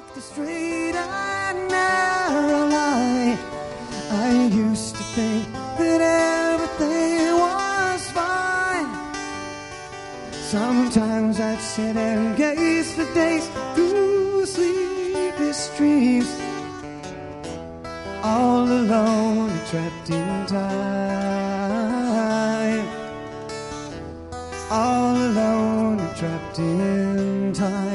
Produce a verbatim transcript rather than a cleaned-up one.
the straight and narrow line. I used to think that everything was fine. Sometimes I'd sit and gaze for days through sleepless dreams, all alone and trapped in time. All alone and trapped in time.